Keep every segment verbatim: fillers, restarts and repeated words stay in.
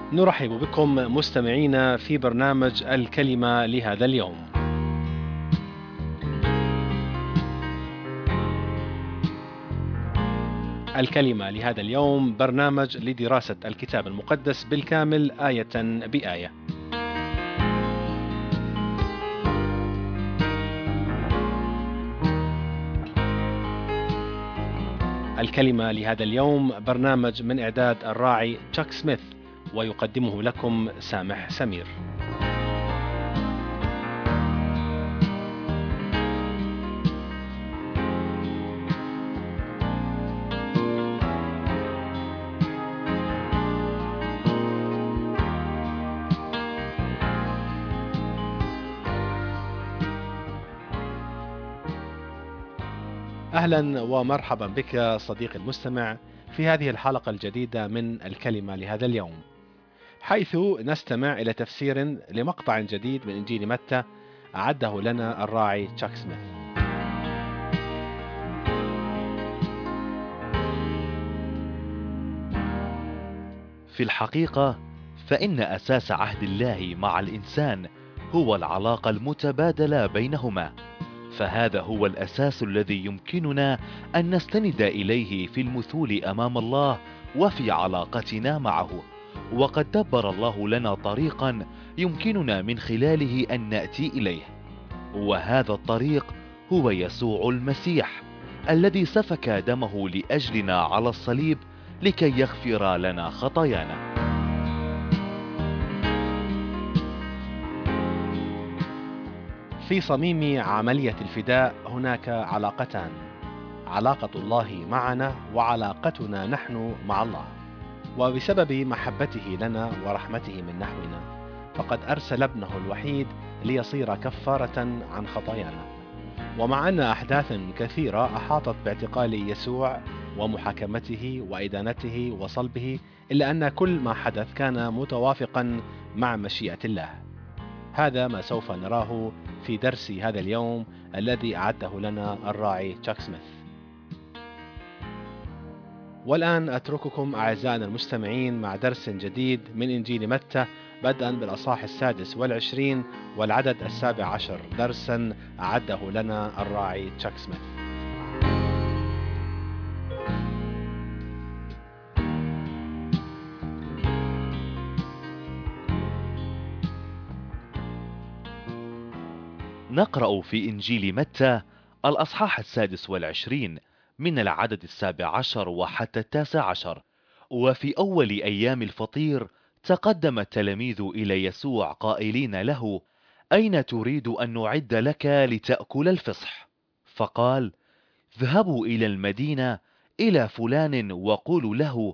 نرحب بكم مستمعينا في برنامج الكلمة لهذا اليوم. الكلمة لهذا اليوم برنامج لدراسة الكتاب المقدس بالكامل آية بآية. الكلمة لهذا اليوم برنامج من إعداد الراعي تشاك سميث، ويقدمه لكم سامح سمير. أهلا ومرحبا بك صديقي المستمع في هذه الحلقة الجديدة من الكلمة لهذا اليوم، حيث نستمع إلى تفسير لمقطع جديد من إنجيل متى أعده لنا الراعي تشاك سميث. في الحقيقة فإن أساس عهد الله مع الإنسان هو العلاقة المتبادلة بينهما، فهذا هو الأساس الذي يمكننا أن نستند إليه في المثول أمام الله وفي علاقتنا معه. وقد دبر الله لنا طريقا يمكننا من خلاله أن نأتي إليه، وهذا الطريق هو يسوع المسيح الذي سفك دمه لأجلنا على الصليب لكي يغفر لنا خطايانا. في صميم عملية الفداء هناك علاقتان: علاقة الله معنا وعلاقتنا نحن مع الله. وبسبب محبته لنا ورحمته من نحونا فقد أرسل ابنه الوحيد ليصير كفارة عن خطايانا. ومع أن أحداث كثيرة أحاطت باعتقال يسوع ومحاكمته وإدانته وصلبه، إلا أن كل ما حدث كان متوافقا مع مشيئة الله. هذا ما سوف نراه في درس هذا اليوم الذي أعده لنا الراعي تشاك سميث. والآن أترككم أعزائنا المستمعين مع درس جديد من إنجيل متى، بدءا بالأصحاح السادس والعشرين والعدد السابع عشر، درسا أعده لنا الراعي تشاك سميث. نقرأ في إنجيل متى الأصحاح السادس والعشرين من العدد السابع عشر وحتى التاسع عشر. وفي أول أيام الفطير تقدم التلاميذ إلى يسوع قائلين له: أين تريد أن نعد لك لتأكل الفصح؟ فقال: اذهبوا إلى المدينة إلى فلان وقولوا له: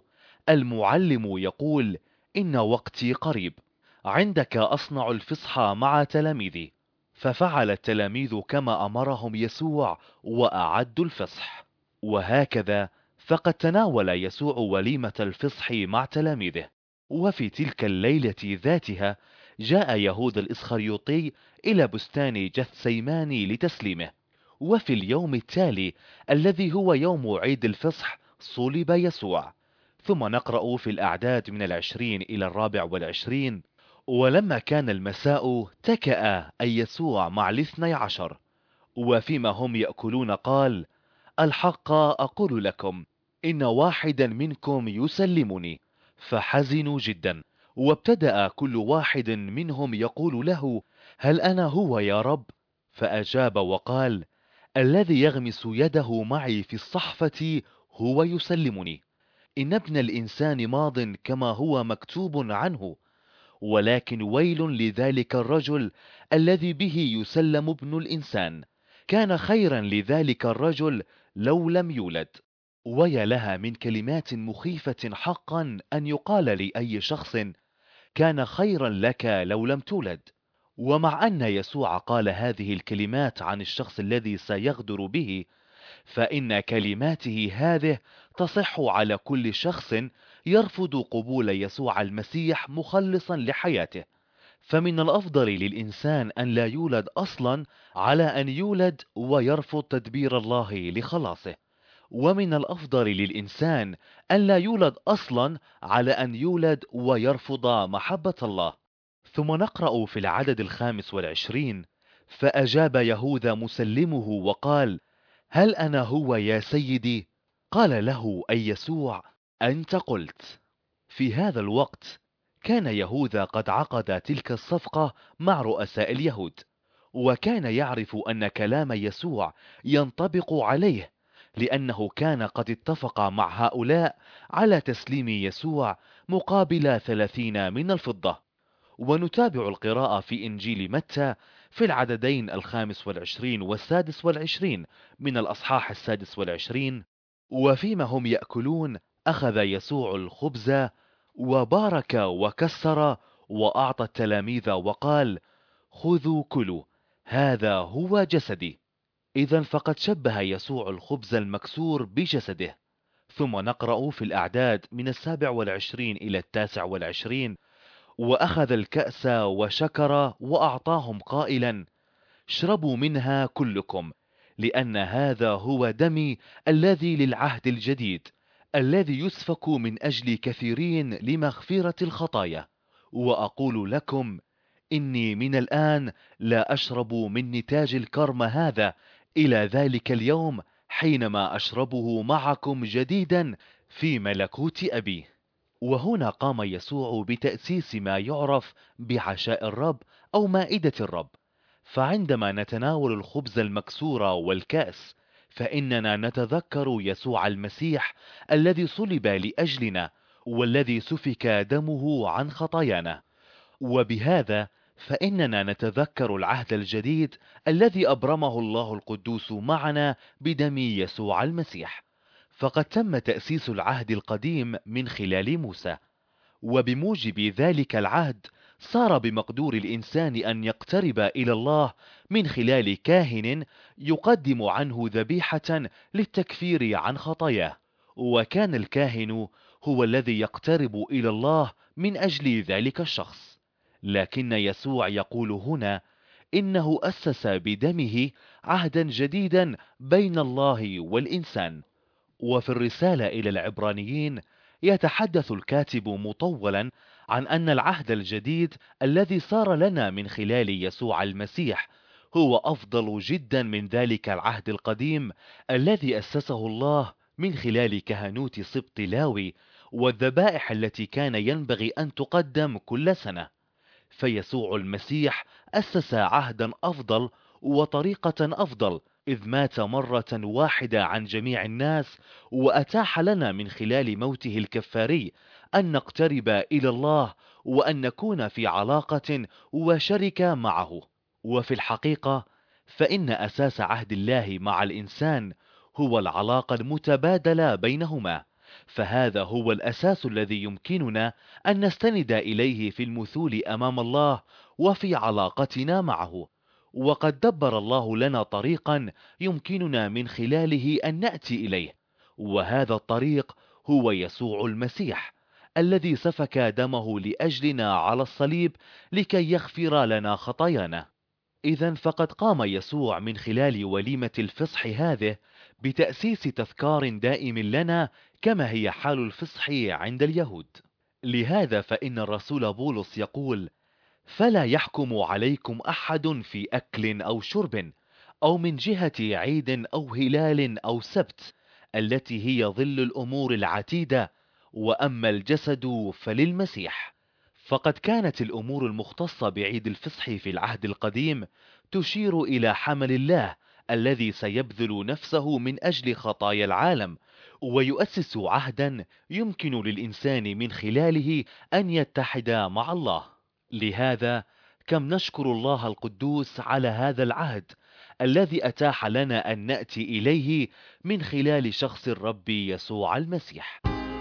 المعلم يقول إن وقتي قريب، عندك أصنع الفصح مع تلاميذي. ففعل التلاميذ كما أمرهم يسوع وأعدوا الفصح. وهكذا فقد تناول يسوع وليمة الفصح مع تلاميذه. وفي تلك الليلة ذاتها جاء يهوذا الإسخريوطي إلى بستان جثسيماني لتسليمه. وفي اليوم التالي الذي هو يوم عيد الفصح صلب يسوع. ثم نقرأ في الأعداد من العشرين إلى الرابع والعشرين: ولما كان المساء تكأ أي يسوع مع الاثني عشر، وفيما هم يأكلون قال: الحق أقول لكم إن واحدا منكم يسلمني. فحزنوا جدا، وابتدأ كل واحد منهم يقول له: هل أنا هو يا رب؟ فأجاب وقال: الذي يغمس يده معي في الصحفة هو يسلمني. إن ابن الإنسان ماض كما هو مكتوب عنه، ولكن ويل لذلك الرجل الذي به يسلم ابن الإنسان. كان خيرا لذلك الرجل لو لم يولد. ويا لها من كلمات مخيفة حقا أن يقال لأي شخص: كان خيرا لك لو لم تولد. ومع أن يسوع قال هذه الكلمات عن الشخص الذي سيغدر به، فإن كلماته هذه تصح على كل شخص يرفض قبول يسوع المسيح مخلصا لحياته. فمن الأفضل للإنسان أن لا يولد أصلا على أن يولد ويرفض تدبير الله لخلاصه. ومن الأفضل للإنسان أن لا يولد أصلا على أن يولد ويرفض محبة الله. ثم نقرأ في العدد الخامس والعشرين: فأجاب يهوذا مسلمه وقال: هل أنا هو يا سيدي؟ قال له أي يسوع: أنت قلت. في هذا الوقت كان يهوذا قد عقد تلك الصفقة مع رؤساء اليهود، وكان يعرف أن كلام يسوع ينطبق عليه، لأنه كان قد اتفق مع هؤلاء على تسليم يسوع مقابل ثلاثين من الفضة. ونتابع القراءة في إنجيل متى في العددين الخامس والعشرين والسادس والعشرين من الأصحاح السادس والعشرين: وفيما هم يأكلون أخذ يسوع الخبز وبارك وكسر وأعطى التلاميذ وقال: خذوا كلوا، هذا هو جسدي. إذا فقد شبه يسوع الخبز المكسور بجسده. ثم نقرأ في الأعداد من السابع والعشرين إلى التاسع والعشرين: وأخذ الكأس وشكر وأعطاهم قائلا: اشربوا منها كلكم، لأن هذا هو دمي الذي للعهد الجديد، الذي يسفك من أجل كثيرين لمغفرة الخطايا. وأقول لكم إني من الآن لا أشرب من نتاج الكرم هذا إلى ذلك اليوم، حينما أشربه معكم جديدا في ملكوت أبي. وهنا قام يسوع بتأسيس ما يعرف بعشاء الرب أو مائدة الرب. فعندما نتناول الخبز المكسور والكأس، فإننا نتذكر يسوع المسيح الذي صلب لأجلنا، والذي سفك دمه عن خطايانا. وبهذا فإننا نتذكر العهد الجديد الذي أبرمه الله القدوس معنا بدم يسوع المسيح. فقد تم تأسيس العهد القديم من خلال موسى، وبموجب ذلك العهد صار بمقدور الإنسان أن يقترب إلى الله من خلال كاهن يقدم عنه ذبيحة للتكفير عن خطاياه. وكان الكاهن هو الذي يقترب إلى الله من أجل ذلك الشخص. لكن يسوع يقول هنا إنه أسس بدمه عهدا جديدا بين الله والإنسان. وفي الرسالة إلى العبرانيين يتحدث الكاتب مطولا عن أن العهد الجديد الذي صار لنا من خلال يسوع المسيح هو أفضل جدا من ذلك العهد القديم الذي أسسه الله من خلال كهنوت سبط لاوي والذبائح التي كان ينبغي أن تقدم كل سنة. فيسوع المسيح أسس عهدا أفضل وطريقة أفضل، إذ مات مرة واحدة عن جميع الناس، وأتاح لنا من خلال موته الكفاري أن نقترب إلى الله وأن نكون في علاقة وشركة معه. وفي الحقيقة فإن أساس عهد الله مع الإنسان هو العلاقة المتبادلة بينهما، فهذا هو الأساس الذي يمكننا أن نستند إليه في المثول أمام الله وفي علاقتنا معه. وقد دبر الله لنا طريقا يمكننا من خلاله أن نأتي إليه، وهذا الطريق هو يسوع المسيح الذي سفك دمه لأجلنا على الصليب لكي يغفر لنا خطايانا. إذا فقد قام يسوع من خلال وليمة الفصح هذه بتأسيس تذكار دائم لنا، كما هي حال الفصح عند اليهود. لهذا فإن الرسول بولس يقول: فلا يحكم عليكم أحد في أكل أو شرب أو من جهة عيد أو هلال أو سبت، التي هي ظل الأمور العتيدة، وأما الجسد فللمسيح. فقد كانت الأمور المختصة بعيد الفصح في العهد القديم تشير إلى حمل الله الذي سيبذل نفسه من أجل خطايا العالم، ويؤسس عهدا يمكن للإنسان من خلاله أن يتحد مع الله. لهذا كم نشكر الله القدوس على هذا العهد الذي أتاح لنا أن نأتي إليه من خلال شخص الرب يسوع المسيح.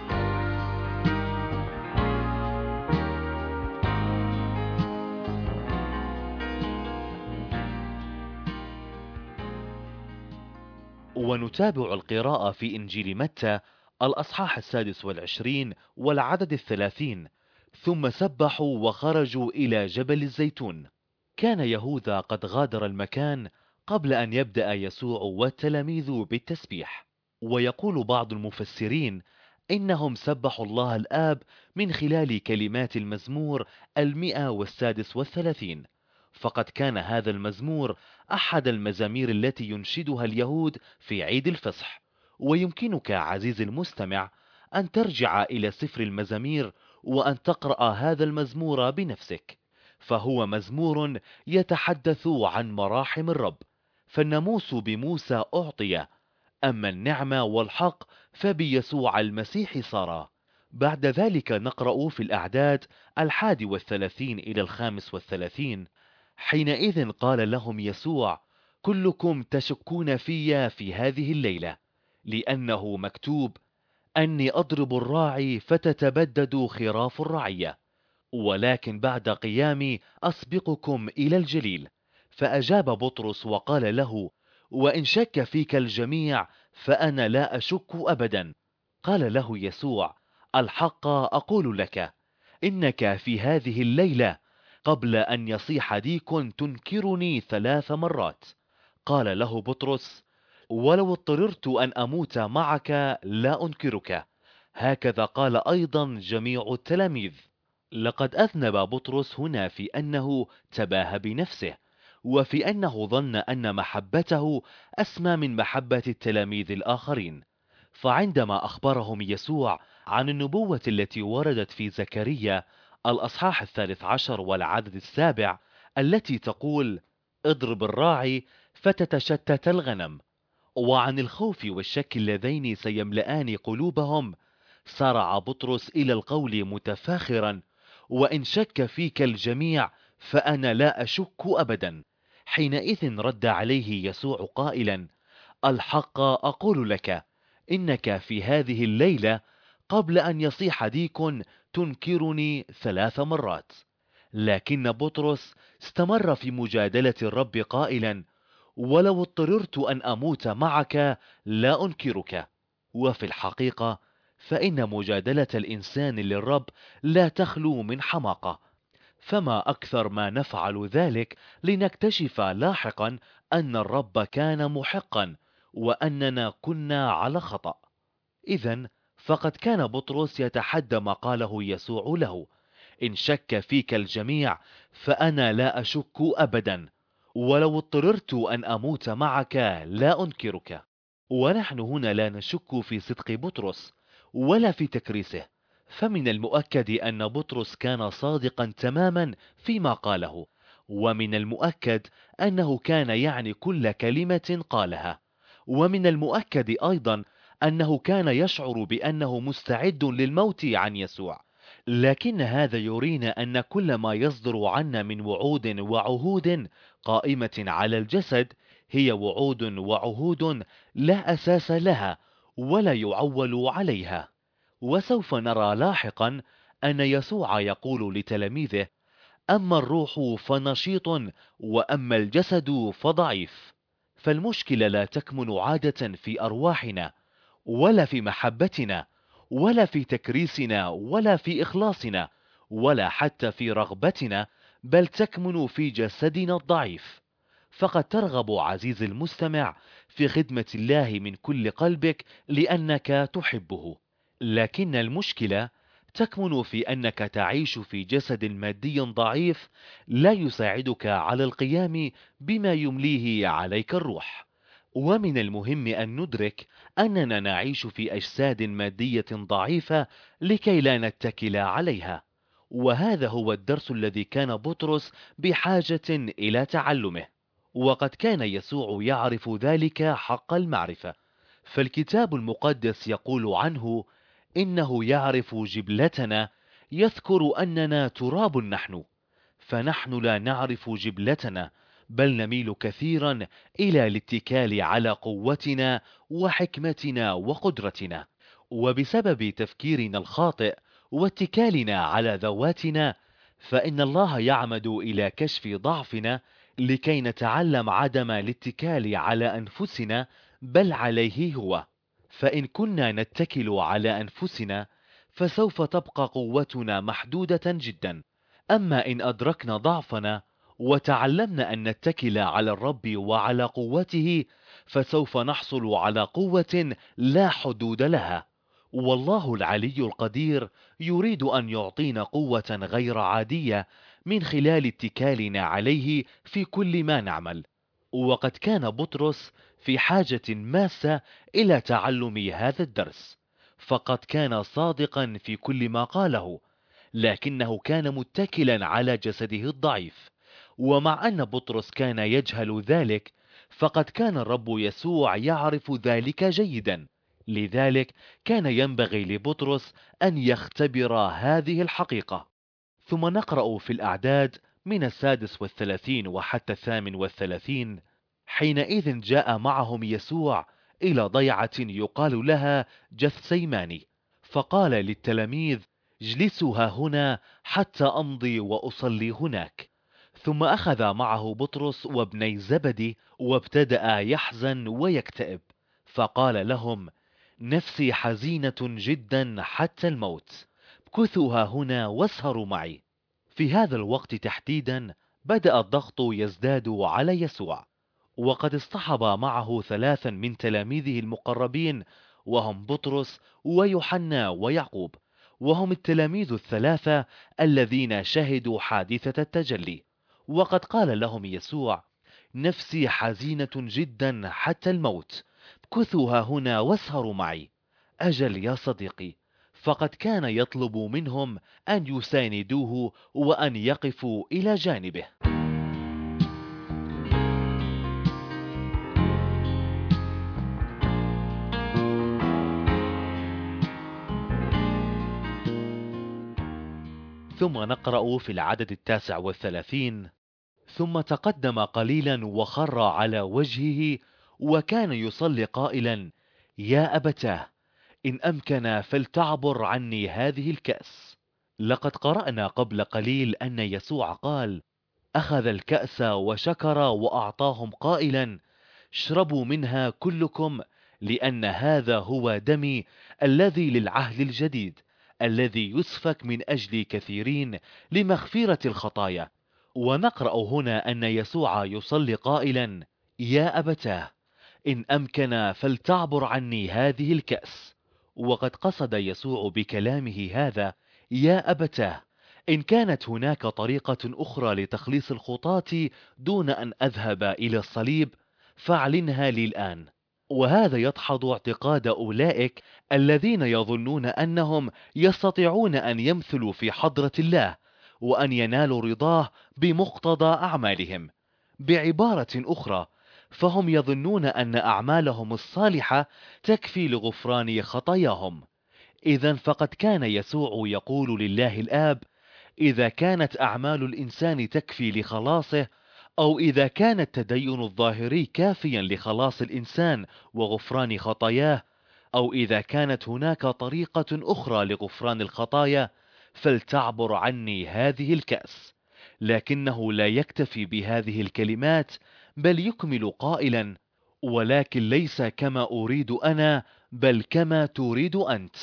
ونتابع القراءة في إنجيل متى الأصحاح السادس والعشرين والعدد الثلاثين: ثم سبحوا وخرجوا إلى جبل الزيتون. كان يهوذا قد غادر المكان قبل أن يبدأ يسوع والتلاميذ بالتسبيح. ويقول بعض المفسرين إنهم سبحوا الله الآب من خلال كلمات المزمور المئة والسادس والثلاثين، فقد كان هذا المزمور أحد المزامير التي ينشدها اليهود في عيد الفصح. ويمكنك عزيزي المستمع أن ترجع إلى سفر المزامير وأن تقرأ هذا المزمور بنفسك، فهو مزمور يتحدث عن مراحم الرب. فالناموس بموسى أعطي، أما النعمة والحق فبيسوع المسيح صارا. بعد ذلك نقرأ في الأعداد الحادي والثلاثين إلى الخامس والثلاثين: حينئذ قال لهم يسوع: كلكم تشكون في في هذه الليلة، لأنه مكتوب: أني أضرب الراعي فتتبدد خراف الرعية، ولكن بعد قيامي أسبقكم إلى الجليل. فأجاب بطرس وقال له: وإن شك فيك الجميع فأنا لا أشك أبدا. قال له يسوع: الحق أقول لك، إنك في هذه الليلة قبل أن يصيح ديك تنكرني ثلاث مرات. قال له بطرس: ولو اضطررت أن أموت معك لا أنكرك. هكذا قال أيضا جميع التلاميذ. لقد أذنب بطرس هنا في أنه تباهى بنفسه، وفي أنه ظن أن محبته أسمى من محبة التلاميذ الآخرين. فعندما أخبرهم يسوع عن النبوة التي وردت في زكريا الأصحاح الثالث عشر والعدد السابع، التي تقول: اضرب الراعي فتتشتت الغنم، وعن الخوف والشك اللذين سيملآن قلوبهم، سارع بطرس إلى القول متفاخرا: وإن شك فيك الجميع فأنا لا أشك أبدا. حينئذ رد عليه يسوع قائلا: الحق أقول لك، إنك في هذه الليلة قبل أن يصيح ديك تنكرني ثلاث مرات. لكن بطرس استمر في مجادلة الرب قائلا: ولو اضطررت أن أموت معك لا أنكرك. وفي الحقيقة فإن مجادلة الإنسان للرب لا تخلو من حماقة، فما أكثر ما نفعل ذلك لنكتشف لاحقا أن الرب كان محقا وأننا كنا على خطأ. إذن فقد كان بطرس يتحدى ما قاله يسوع له: إن شك فيك الجميع فأنا لا أشك أبدا، ولو اضطررت أن أموت معك لا أنكرك. ونحن هنا لا نشك في صدق بطرس ولا في تكريسه، فمن المؤكد أن بطرس كان صادقا تماما فيما قاله، ومن المؤكد أنه كان يعني كل كلمة قالها، ومن المؤكد أيضا أنه كان يشعر بأنه مستعد للموت عن يسوع. لكن هذا يرينا أن كل ما يصدر عنا من وعود وعهود قائمة على الجسد هي وعود وعهود لا أساس لها ولا يعول عليها. وسوف نرى لاحقا أن يسوع يقول لتلاميذه: أما الروح فنشيط وأما الجسد فضعيف. فالمشكلة لا تكمن عادة في أرواحنا ولا في محبتنا ولا في تكريسنا ولا في إخلاصنا ولا حتى في رغبتنا، بل تكمن في جسدنا الضعيف. فقد ترغب عزيزي المستمع في خدمة الله من كل قلبك لأنك تحبه، لكن المشكلة تكمن في أنك تعيش في جسد مادي ضعيف لا يساعدك على القيام بما يمليه عليك الروح. ومن المهم أن ندرك أننا نعيش في أجساد مادية ضعيفة لكي لا نتكل عليها، وهذا هو الدرس الذي كان بطرس بحاجة إلى تعلمه، وقد كان يسوع يعرف ذلك حق المعرفة. فالكتاب المقدس يقول عنه: إنه يعرف جبلتنا، يذكر أننا تراب نحن. فنحن لا نعرف جبلتنا، بل نميل كثيرا إلى الاتكال على قوتنا وحكمتنا وقدرتنا، وبسبب تفكيرنا الخاطئ واتكالنا على ذواتنا فإن الله يعمد إلى كشف ضعفنا لكي نتعلم عدم الاتكال على أنفسنا بل عليه هو. فإن كنا نتكل على أنفسنا فسوف تبقى قوتنا محدودة جدا، أما إن أدركنا ضعفنا وتعلمنا أن نتكل على الرب وعلى قوته، فسوف نحصل على قوة لا حدود لها. والله العلي القدير يريد أن يعطينا قوة غير عادية من خلال اتكالنا عليه في كل ما نعمل. وقد كان بطرس في حاجة ماسة إلى تعلم هذا الدرس، فقد كان صادقا في كل ما قاله، لكنه كان متكلا على جسده الضعيف. ومع أن بطرس كان يجهل ذلك، فقد كان الرب يسوع يعرف ذلك جيدا. لذلك كان ينبغي لبطرس أن يختبر هذه الحقيقة. ثم نقرأ في الأعداد من السادس والثلاثين وحتى الثامن والثلاثين: حينئذ جاء معهم يسوع إلى ضيعة يقال لها جثسيماني، فقال للتلاميذ: اجلسوا ها هنا حتى أمضي وأصلي هناك. ثم أخذ معه بطرس وابني زبدي وابتدأ يحزن ويكتئب، فقال لهم: نفسي حزينة جدا حتى الموت، امكثوا ها هنا واسهروا معي. في هذا الوقت تحديدا بدأ الضغط يزداد على يسوع، وقد اصطحب معه ثلاثا من تلاميذه المقربين، وهم بطرس ويوحنا ويعقوب، وهم التلاميذ الثلاثة الذين شهدوا حادثة التجلي. وقد قال لهم يسوع: نفسي حزينة جدا حتى الموت، امكثوا ها هنا واسهروا معي. أجل يا صديقي، فقد كان يطلب منهم أن يساندوه وأن يقفوا إلى جانبه. ثم نقرأ في العدد التاسع والثلاثين: ثم تقدم قليلا وخر على وجهه وكان يصلي قائلا: يا أبتاه، إن أمكن فلتعبر عني هذه الكأس. لقد قرأنا قبل قليل أن يسوع قال: أخذ الكأس وشكر وأعطاهم قائلا: اشربوا منها كلكم، لأن هذا هو دمي الذي للعهد الجديد، الذي يسفك من أجل كثيرين لمغفرة الخطايا. ونقرأ هنا أن يسوع يصلي قائلا: يا أبتاه، إن أمكن فلتعبر عني هذه الكأس. وقد قصد يسوع بكلامه هذا يا أبتاه إن كانت هناك طريقة أخرى لتخليص الخطاة دون أن أذهب إلى الصليب فاعلنها لي الآن. وهذا يدحض اعتقاد أولئك الذين يظنون أنهم يستطيعون أن يمثلوا في حضرة الله وأن ينالوا رضاه بمقتضى أعمالهم. بعبارة أخرى، فهم يظنون أن أعمالهم الصالحة تكفي لغفران خطاياهم. إذن فقد كان يسوع يقول لله الآب: إذا كانت أعمال الإنسان تكفي لخلاصه، أو إذا كان التدين الظاهري كافيا لخلاص الإنسان وغفران خطاياه، أو إذا كانت هناك طريقة أخرى لغفران الخطايا، فلتعبر عني هذه الكأس. لكنه لا يكتفي بهذه الكلمات، بل يكمل قائلا: ولكن ليس كما أريد أنا، بل كما تريد أنت.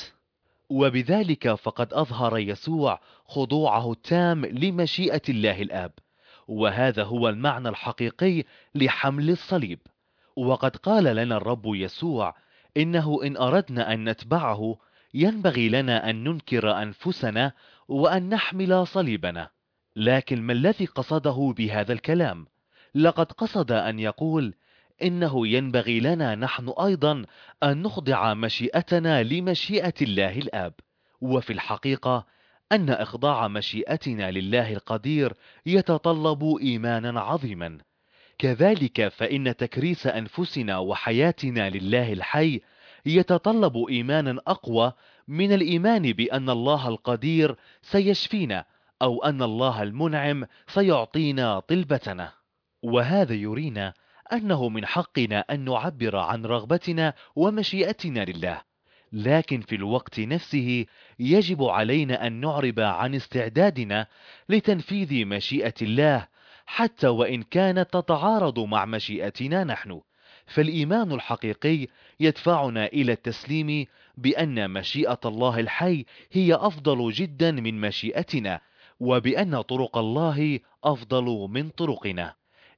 وبذلك فقد أظهر يسوع خضوعه التام لمشيئة الله الآب، وهذا هو المعنى الحقيقي لحمل الصليب. وقد قال لنا الرب يسوع إنه إن أردنا أن نتبعه ينبغي لنا أن ننكر أنفسنا وأن نحمل صليبنا. لكن ما الذي قصده بهذا الكلام؟ لقد قصد أن يقول إنه ينبغي لنا نحن أيضا أن نخضع مشيئتنا لمشيئة الله الآب. وفي الحقيقة أن إخضاع مشيئتنا لله القدير يتطلب إيمانا عظيما. كذلك فإن تكريس أنفسنا وحياتنا لله الحي يتطلب إيمانا أقوى من الإيمان بأن الله القدير سيشفينا، أو أن الله المنعم سيعطينا طلبتنا. وهذا يرينا أنه من حقنا أن نعبر عن رغبتنا ومشيئتنا لله، لكن في الوقت نفسه يجب علينا أن نعرب عن استعدادنا لتنفيذ مشيئة الله، حتى وإن كانت تتعارض مع مشيئتنا نحن. فالإيمان الحقيقي يدفعنا إلى التسليم بأن مشيئة الله الحي هي أفضل جدا من مشيئتنا، وبأن طرق الله أفضل من طرقنا.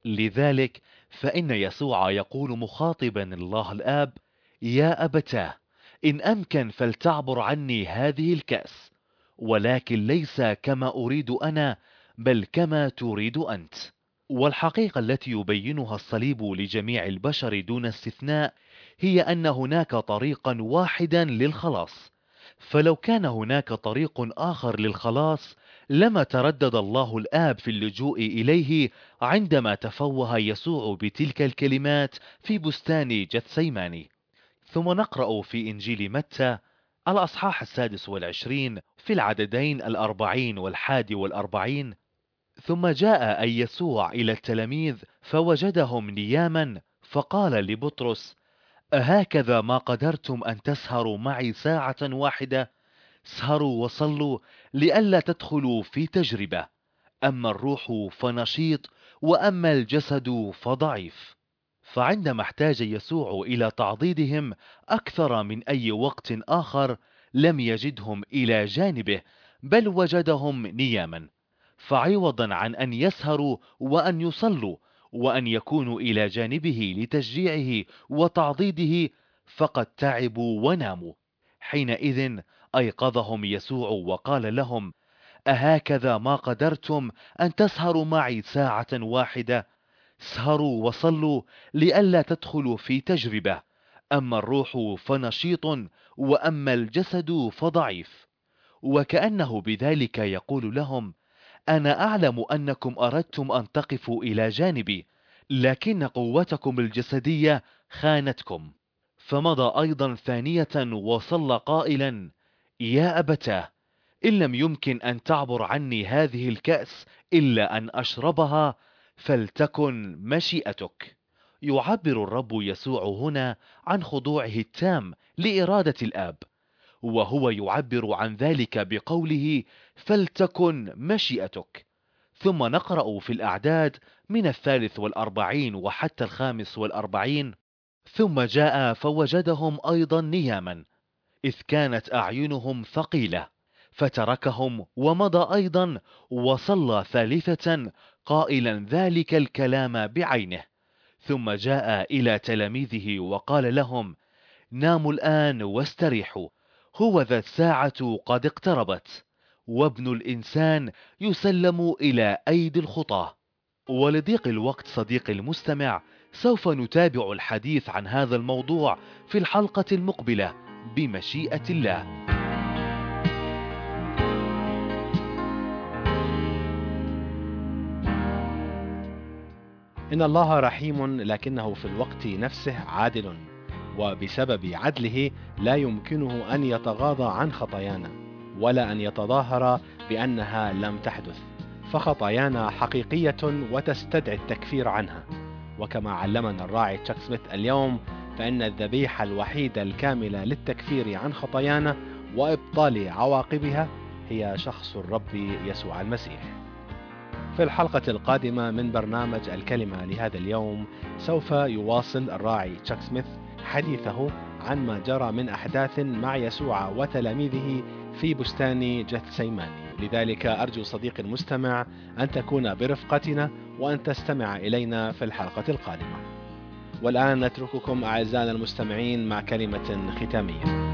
لذلك فإن يسوع يقول مخاطبا الله الآب: يا أبتاه، إن أمكن فلتعبر عني هذه الكأس، ولكن ليس كما أريد أنا بل كما تريد أنت. والحقيقة التي يبينها الصليب لجميع البشر دون استثناء هي أن هناك طريقا واحدا للخلاص، فلو كان هناك طريق آخر للخلاص لما تردد الله الآب في اللجوء إليه عندما تفوه يسوع بتلك الكلمات في بستان جثسيماني. ثم نقرأ في إنجيل متى الأصحاح السادس والعشرين في العددين الأربعين والحادي والأربعين: ثم جاء أي يسوع إلى التلاميذ فوجدهم نياما، فقال لبطرس: أهكذا ما قدرتم أن تسهروا معي ساعة واحدة؟ اسهروا وصلوا لئلا تدخلوا في تجربة، أما الروح فنشيط وأما الجسد فضعيف. فعندما احتاج يسوع إلى تعضيدهم أكثر من أي وقت آخر لم يجدهم إلى جانبه، بل وجدهم نياما. فعوضا عن أن يسهروا وأن يصلوا وأن يكونوا إلى جانبه لتشجيعه وتعضيده، فقد تعبوا وناموا. حينئذ أيقظهم يسوع وقال لهم: أهكذا ما قدرتم أن تسهروا معي ساعة واحدة؟ اسهروا وصلوا لئلا تدخلوا في تجربة، أما الروح فنشيط وأما الجسد فضعيف. وكأنه بذلك يقول لهم: أنا أعلم أنكم أردتم أن تقفوا إلى جانبي، لكن قوتكم الجسدية خانتكم. فمضى أيضا ثانية وصلى قائلا: يا أبتاه، إن لم يمكن أن تعبر عني هذه الكأس إلا أن أشربها، فلتكن مشيئتك. يعبر الرب يسوع هنا عن خضوعه التام لإرادة الآب، وهو يعبر عن ذلك بقوله: فلتكن مشيئتك. ثم نقرأ في الأعداد من الثالث والأربعين وحتى الخامس والأربعين: ثم جاء فوجدهم أيضا نياما، إذ كانت أعينهم ثقيلة، فتركهم ومضى أيضا وصلى ثالثة قائلا ذلك الكلام بعينه. ثم جاء إلى تلاميذه وقال لهم: ناموا الآن واستريحوا، هو ذا الساعة قد اقتربت، وابن الإنسان يسلم إلى أيدي الخطاة. ولضيق الوقت صديقي المستمع، سوف نتابع الحديث عن هذا الموضوع في الحلقة المقبلة بمشيئة الله. إن الله رحيم لكنه في الوقت نفسه عادل، وبسبب عدله لا يمكنه أن يتغاضى عن خطايانا ولا أن يتظاهر بأنها لم تحدث، فخطايانا حقيقية وتستدعي التكفير عنها. وكما علمنا الراعي تشاك سميث اليوم، فإن الذبيحة الوحيدة الكاملة للتكفير عن خطايانا وإبطال عواقبها هي شخص الرب يسوع المسيح. في الحلقة القادمة من برنامج الكلمة لهذا اليوم سوف يواصل الراعي تشاك سميث حديثه عن ما جرى من أحداث مع يسوع وتلاميذه في بستان جثسيماني. لذلك أرجو صديقي المستمع أن تكون برفقتنا وأن تستمع إلينا في الحلقة القادمة. والآن نترككم أعزائنا المستمعين مع كلمة ختامية.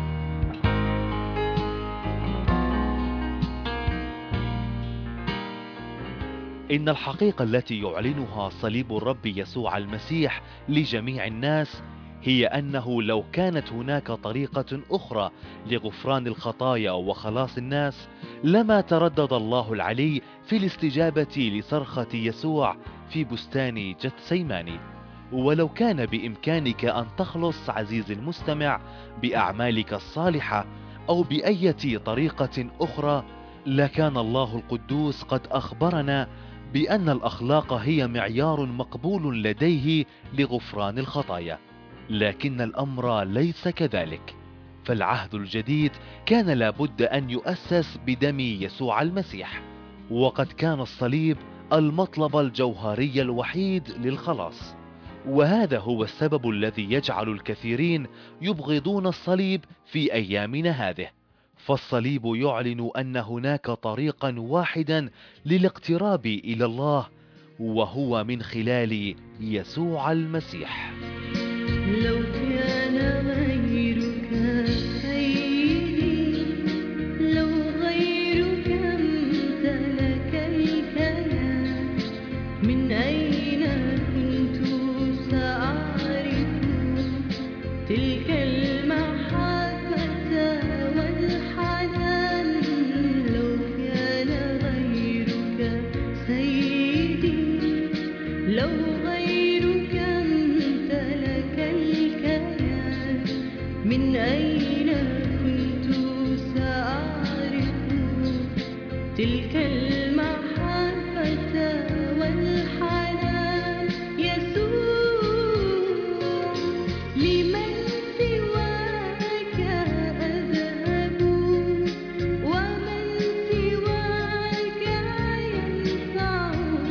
إن الحقيقة التي يعلنها صليب الرب يسوع المسيح لجميع الناس هي أنه لو كانت هناك طريقة أخرى لغفران الخطايا وخلاص الناس لما تردد الله العلي في الاستجابة لصرخة يسوع في بستان جثسيماني. ولو كان بإمكانك أن تخلص عزيزي المستمع بأعمالك الصالحة أو بأية طريقة أخرى، لكان الله القدوس قد أخبرنا بأن الأخلاق هي معيار مقبول لديه لغفران الخطايا. لكن الأمر ليس كذلك، فالعهد الجديد كان لابد أن يؤسس بدم يسوع المسيح، وقد كان الصليب المطلب الجوهري الوحيد للخلاص. وهذا هو السبب الذي يجعل الكثيرين يبغضون الصليب في أيامنا هذه، فالصليب يعلن أن هناك طريقا واحدا للاقتراب إلى الله، وهو من خلال يسوع المسيح. لو كان غيرك سيدي، لو غيرك امتلك الكيان، من أين كنت سأعرف تلك المحبة والحنان؟ لو كان غيرك سيدي، لو غيرك امتلك الكيان، من أين كنت سأعرف تلك المحبة والحنان؟ يسوع، لمن سواك أذهب، ومن سواك ينفع،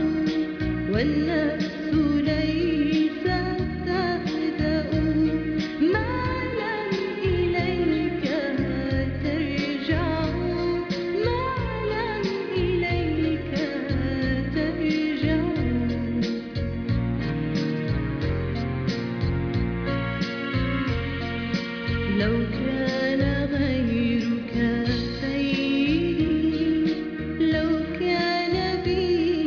والنفس ليست تهدأ ما لم إليك ترجع، ما لم إليك ترجع. لو كان غيرك سيدي، لو كان بي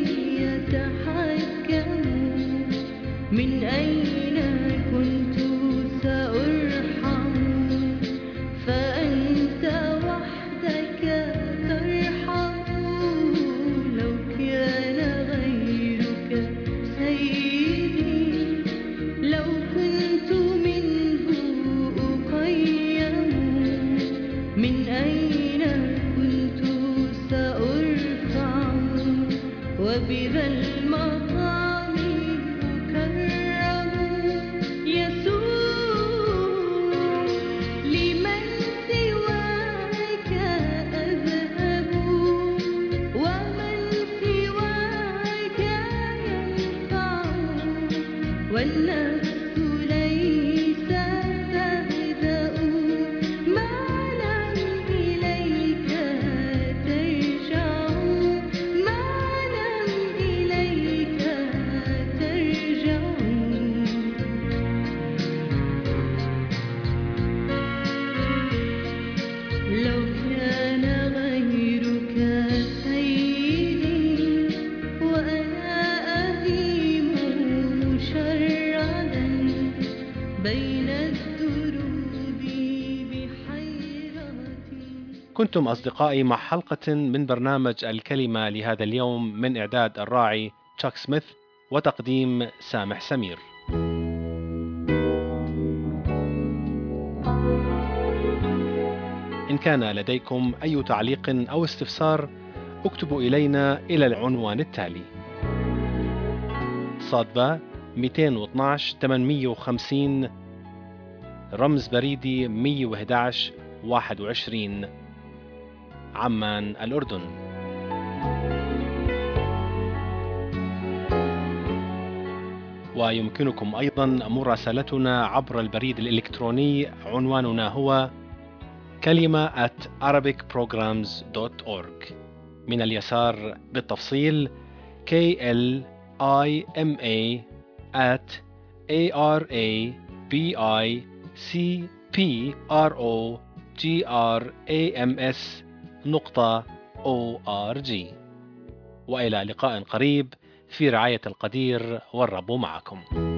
يتحكم، من أين كنت سأرحم؟ فأنت وحدك ترحم. لو كان غيرك سيدي، لو كنت منه أقيم، من أين كنت سأرفع، وبذا المقام أكرم؟ يسوع، لمن سواك أذهب، ومن سواك ينفع، والنفس ليست تهدأ ما لم إليك ترجع، ما لم إليك ترجع. لو كان غيرك سيدي، وأنا أهيم مشردا بين الدروب بحيرتي. كنتم أصدقائي مع حلقة من برنامج الكلمة لهذا اليوم، من إعداد الراعي تشاك سميث وتقديم سامح سمير. إن كان لديكم أي تعليق أو استفسار، اكتبوا إلينا إلى العنوان التالي: صادبة مئتين واثناشر ثمانمئة وخمسين، رمز بريدي مئة وأحد عشر واحد وعشرين، عمان، الأردن. ويمكنكم أيضا مراسلتنا عبر البريد الإلكتروني، عنواننا هو كلمة at arabic programs dot org. من اليسار بالتفصيل K L I M A at A R A B I C P R O G R A M S نقطة O R G. وإلى لقاء قريب في رعاية القدير، والرب معكم.